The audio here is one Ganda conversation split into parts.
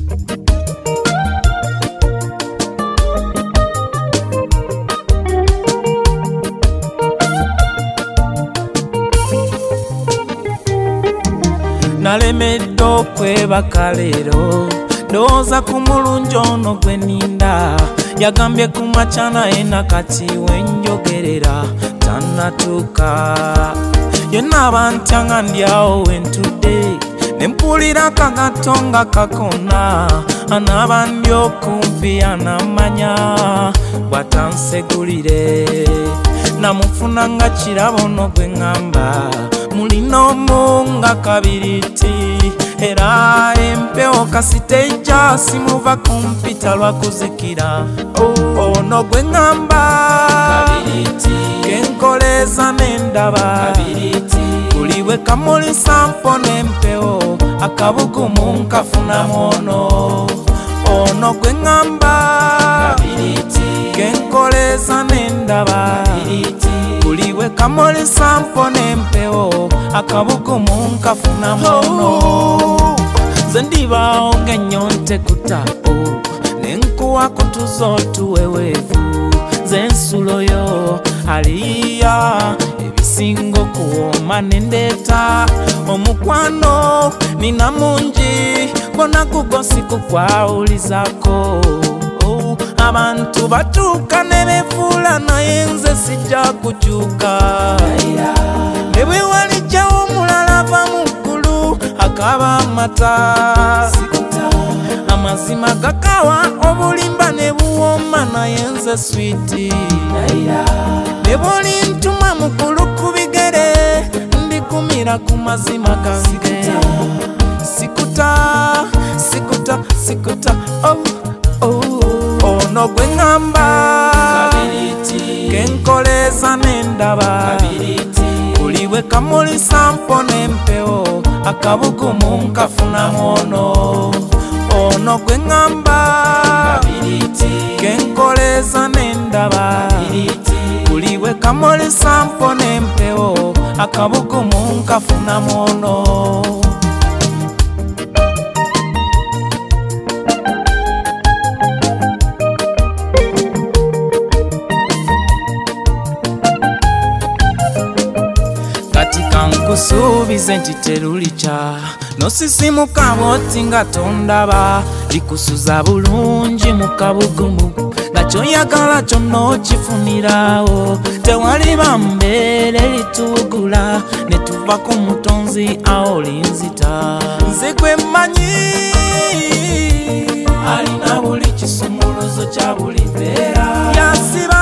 nalemedde okwebaka leero ndowooza ku mulungi ono gwe ninda yagambye ku makya naye nakati wenjogerera tannatuuka yonna abantya nga ndyawo wentudde ne mpulira akagato nga kakona anaaba ndi okumpi anamanya bw'atansegulire namufuna nga kirabo no gwe ŋŋamba mulina omu nga kabiriti era empewo kasitejja simuva kumpita lwa kuzikira ono gwe ŋŋamba kenkoleza n'endaba buli bwe kamulisa mpona empewo akabugumu nkafunamu ono gwe ŋŋamba kenkoleza n'endaba buli bwe kamulisa mpona empewo akabugumu nkafunamu nze ndibaawo ng'ennyonte kutako nenkuwa kutuza otuweweevu nze nsulo yo aliya ebisinga okuwooma nendeeta omukwano nina mungi bona kugosi kukwawulizako abantu batuuka ne befuula naye nze sijja kukyuka ne bwe walijjawo omulala ava mu ggulu akaba amata amazima gakawa obulimba ne buwooma naye nze switi ne bwolintuma mukulu ku bigere ndikumira ku mazima gange sikuta ono gwe ŋŋamba kenkoleza n'endaba buli bwe kamulisa mpona empewo akabugumu nkafunamu ono gwe ŋŋamba kenkoleza n'endaba buli bwe kamulisa mpona empewo akabugumu nkafunamu kusuubize nti terulikya nosisimuka bwoti nga tondaba likusuza bulungi mu kabugumu nga kyoyagala kyonna okifunirawo tewali bambeere litugula ne tuva ku mutonzi awo linzita nze gwe mmanyi alina buli kisumuluzo kya buli mbeera yasiba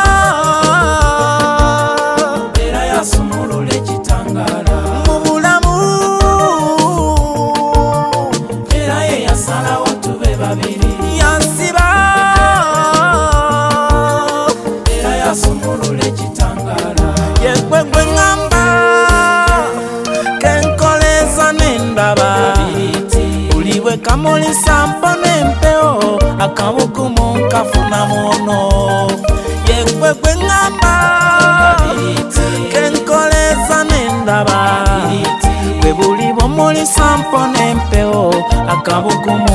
era yasumulula ekitangala mu bulamu era ye yasalawo tube babiri yasiba era yasumulula ekitangala yegwe gwe ŋŋamba kenkoleza n'endaba buli bwe kamulisa mpona empewo akabugumu nkafunamu yegwe gwe ŋŋamba kenkoleza n'endaba bwe buli bw'omulisa mpona empewo akabugumu